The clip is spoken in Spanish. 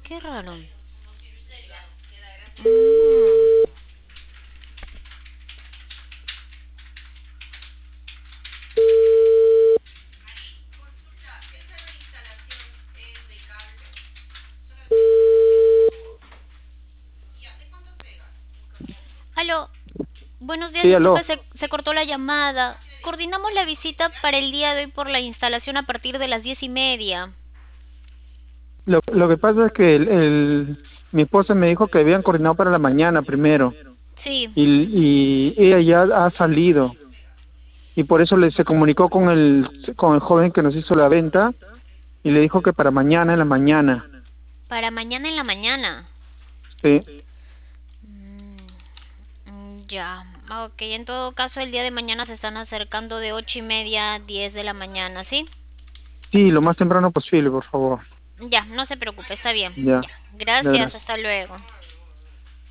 Qué raro. Aló, buenos días, Sí, disculpe, aló. se cortó la llamada. Coordinamos la visita para el día de hoy por la instalación a partir de las 10:30. Lo que pasa es que mi esposa me dijo que habían coordinado para la mañana primero Sí. y ella ya ha salido y por eso se comunicó con el joven que nos hizo la venta y le dijo que para mañana en la mañana. Para mañana en la mañana. Sí, Ya. Ok, en todo caso el día de mañana se están acercando de 8:30 a 10 de la mañana, ¿sí? sí, lo más temprano posible, por favor. Ya, no se preocupe, está bien. Ya, Ya. ya, Gracias, gracias. hasta luego.